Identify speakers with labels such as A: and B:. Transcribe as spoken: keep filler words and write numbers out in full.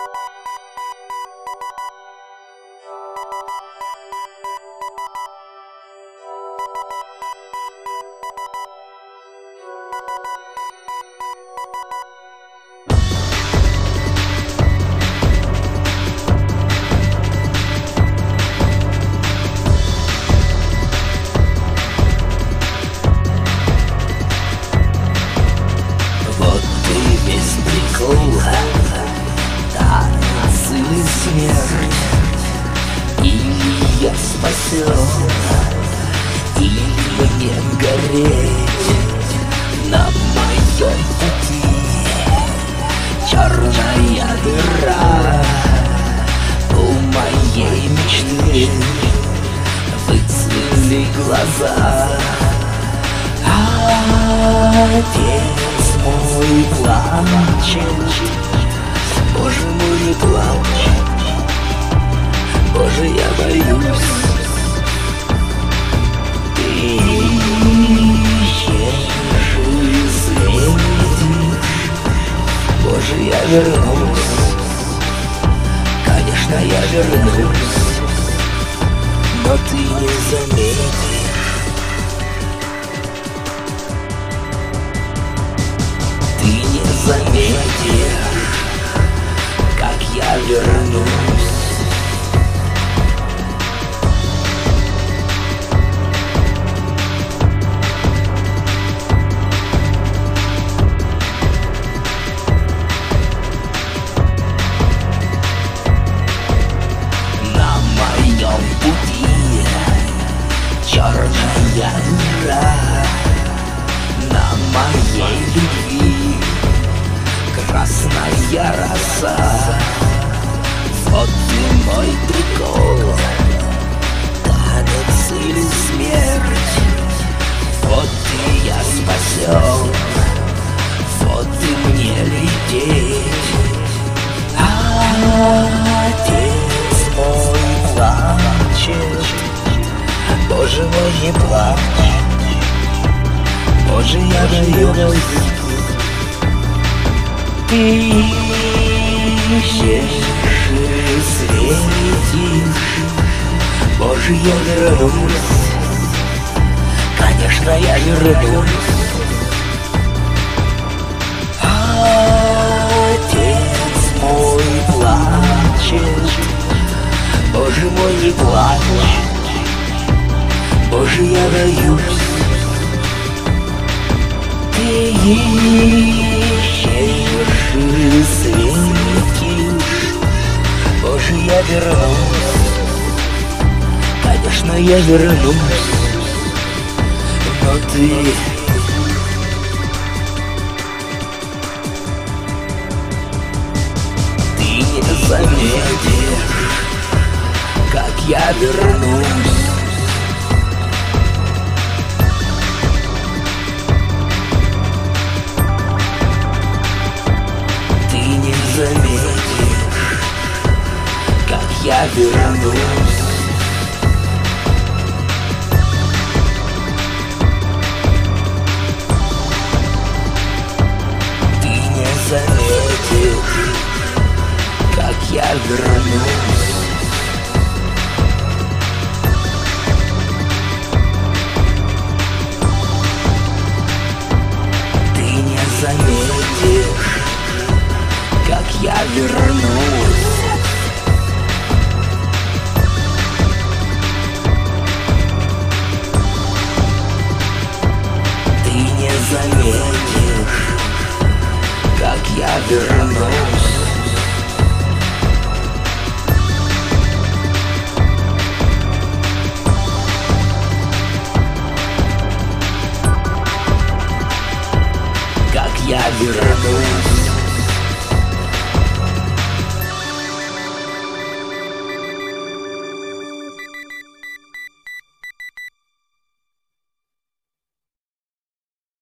A: Или я спасен, или мне гореть на моем пути. Черная дыра у моей мечты, выцвели глаза. Отец мой плачет, Боже мой, не плачь, Боже, я боюсь. Ты ищешь и следишь, Боже, я вернусь, конечно, я вернусь, но ты не заметишь. Ты не заметишь, как я вернусь. На моем пути черная дыра, на моей любви красная роса. Вот ты мой прикол, танец или смерть. Вот ты я спасен, вот ты мне лететь. Отец мой плачет, Боже мой, не плачь, Боже, я боюсь. Ты ищешь и светишь, Боже, я вернусь, конечно, я вернусь. Отец мой плачет, Боже мой, не плачь, Боже, я боюсь. Ты ищешь и светишь, Боже, я вернусь, конечно, я вернусь, но ты Ты не заметишь, как я вернусь. Заметишь, как я вернусь. Ты не заметишь, как я вернусь. Ты не заметишь, как я вернусь. Ты не заметишь, как я вернусь. Как я вернусь.